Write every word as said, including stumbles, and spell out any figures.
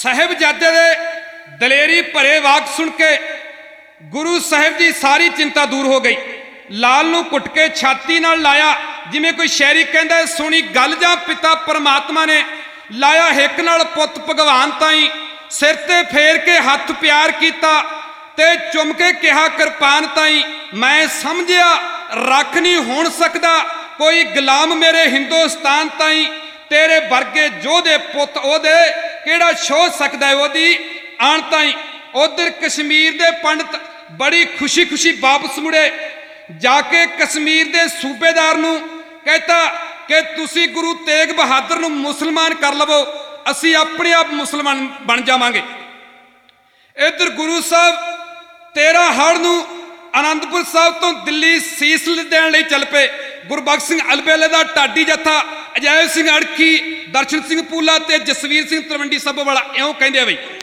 ਸਾਹਿਬਜ਼ਾਦੇ ਦੇ ਦਲੇਰੀ ਭਰੇ ਵਾਕ ਸੁਣ ਕੇ ਗੁਰੂ ਸਾਹਿਬ ਦੀ ਸਾਰੀ ਚਿੰਤਾ ਦੂਰ ਹੋ ਗਈ। ਲਾਲ ਨੂੰ ਘੁੱਟ ਕੇ ਛਾਤੀ ਨਾਲ ਲਾਇਆ, ਜਿਵੇਂ ਕੋਈ ਸ਼ਾਇਰੀ ਕਹਿੰਦਾ, ਸੁਣੀ ਗੱਲ ਜਾਂ ਪਿਤਾ ਪਰਮਾਤਮਾ ਨੇ ਲਾਇਆ ਹਿੱਕ ਨਾਲ ਪੁੱਤ ਭਗਵਾਨ ਤਾਈਂ, ਸਿਰ ਤੇ ਫੇਰ ਕੇ ਹੱਥ ਪਿਆਰ ਕੀਤਾ ਤੇ ਚੁੰਮ ਕੇ ਕਿਹਾ ਕਿਰਪਾਨ ਤਾਈਂ। ਮੈਂ ਸਮਝਿਆ ਰੱਖ ਨਹੀਂ ਹੋਣ ਸਕਦਾ ਕੋਈ ਗੁਲਾਮ ਮੇਰੇ ਹਿੰਦੁਸਤਾਨ ਤਾਈਂ, ਤੇਰੇ ਵਰਗੇ ਯੋਧੇ ਪੁੱਤ ਉਹਦੇ ਕਿਹੜਾ ਛੋਹ ਸਕਦਾ ਉਹਦੀ ਆਣ ਤਾਈਂ। ਉਧਰ ਕਸ਼ਮੀਰ ਦੇ ਪੰਡਤ ਬੜੀ ਖੁਸ਼ੀ ਖੁਸ਼ੀ ਵਾਪਸ ਮੁੜੇ, ਜਾ ਕੇ ਕਸ਼ਮੀਰ ਦੇ ਸੂਬੇਦਾਰ ਨੂੰ ਕਹਿਤਾ ਕਿ ਤੁਸੀਂ ਗੁਰੂ ਤੇਗ ਬਹਾਦਰ ਨੂੰ ਮੁਸਲਮਾਨ ਕਰ ਲਵੋ, ਅਸੀਂ ਆਪਣੇ ਆਪ ਮੁਸਲਮਾਨ ਬਣ ਜਾਵਾਂਗੇ। ਇੱਧਰ ਗੁਰੂ ਸਾਹਿਬ ਤੇਰਾਂ ਹੜ ਨੂੰ ਆਨੰਦਪੁਰ ਸਾਹਿਬ ਤੋਂ ਦਿੱਲੀ ਸੀਸ ਦੇਣ ਲਈ ਚੱਲ ਪਏ। ਗੁਰਬਖਸ਼ ਸਿੰਘ ਅਲਬੇਲੇ ਦਾ ਢਾਡੀ ਜੱਥਾ, ਅਜੈਬ ਸਿੰਘ ਅੜਖੀ, ਦਰਸ਼ਨ ਸਿੰਘ ਪੂਲਾ ਤੇ ਜਸਵੀਰ ਸਿੰਘ ਤਲਵੰਡੀ ਸਾਬੋ ਵਾਲਾ ਇਉਂ ਕਹਿੰਦੇ ਆ ਬਈ।